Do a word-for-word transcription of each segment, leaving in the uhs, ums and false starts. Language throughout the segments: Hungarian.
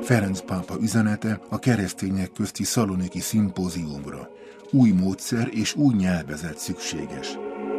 Ferenc pápa üzenete a keresztények közti szaloniki szimpóziumra. Új módszer és új nyelvezet szükséges.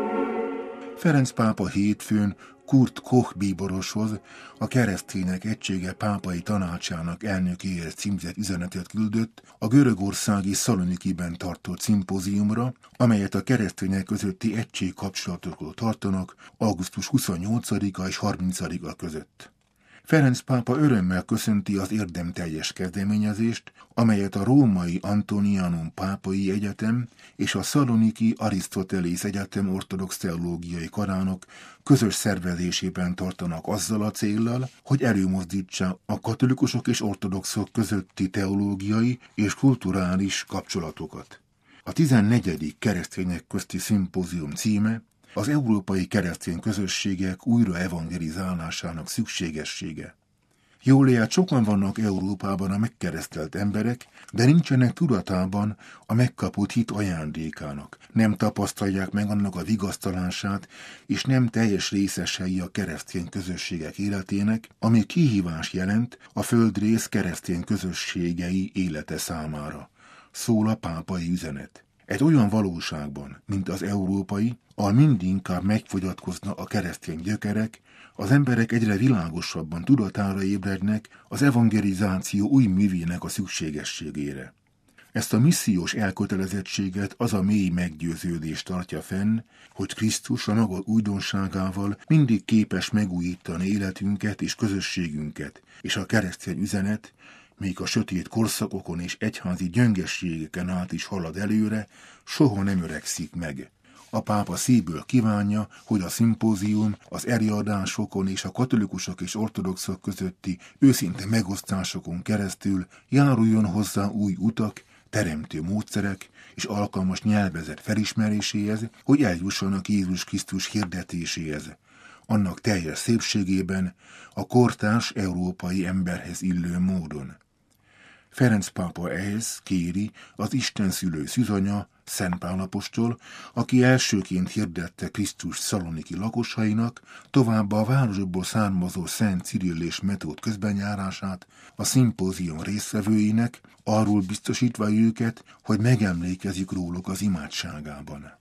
Ferenc pápa hétfőn Kurt Koch bíboroshoz, a Keresztények Egysége pápai tanácsának elnökéhez címzett üzenetet küldött a görögországi Szalonikiben tartott szimpóziumra, amelyet a keresztények közötti egység kapcsolatokról tartanak augusztus huszonnyolcadika és harmincadika között. Ferenc pápa örömmel köszönti az érdemteljes kezdeményezést, amelyet a római Antonianum Pápai Egyetem és a szaloniki Arisztotelész Egyetem ortodox teológiai karának közös szervezésében tartanak azzal a céllal, hogy előmozdítsa a katolikusok és ortodoxok közötti teológiai és kulturális kapcsolatokat. A tizennegyedik keresztények közti szimpózium címe az európai keresztény közösségek újra evangelizálásának szükségessége. Jól lehet, sokan vannak Európában a megkeresztelt emberek, de nincsenek tudatában a megkapott hit ajándékának. Nem tapasztalják meg annak a vigasztalását, és nem teljes részesei a keresztény közösségek életének, ami kihívás jelent a földrész keresztény közösségei élete számára. Szól a pápai üzenet. Egy olyan valóságban, mint az európai, ahol mindinkább megfogyatkozna a keresztény gyökerek, az emberek egyre világosabban tudatára ébrednek az evangelizáció új művének a szükségességére. Ezt a missziós elkötelezettséget az a mély meggyőződés tartja fenn, hogy Krisztus a maga újdonságával mindig képes megújítani életünket és közösségünket, és a keresztény üzenet, még a sötét korszakokon és egyházi gyöngességeken át is halad előre, soha nem öregszik meg. A pápa szívből kívánja, hogy a szimpózium az előadásokon és a katolikusok és ortodoxok közötti őszinte megosztásokon keresztül járuljon hozzá új utak, teremtő módszerek és alkalmas nyelvezet felismeréséhez, hogy eljussanak Jézus Krisztus hirdetéséhez, annak teljes szépségében, a kortárs európai emberhez illő módon. Ferenc pápa ehhez kéri az Isten szülő szűzanya, Szent Pál apostol, aki elsőként hirdette Krisztus szaloniki lakosainak, továbbá a városból származó Szent Cirill és Metód közbenjárását a szimpózium résztvevőinek, arról biztosítva őket, hogy megemlékezik róluk az imádságában.